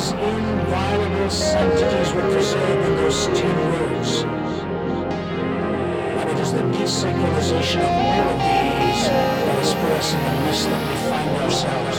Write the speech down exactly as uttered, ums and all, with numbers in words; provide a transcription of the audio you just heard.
those inviolable sanctities were preserved in those ten words. And it is the desacralization of all of these that has put us in the mess that we find ourselves.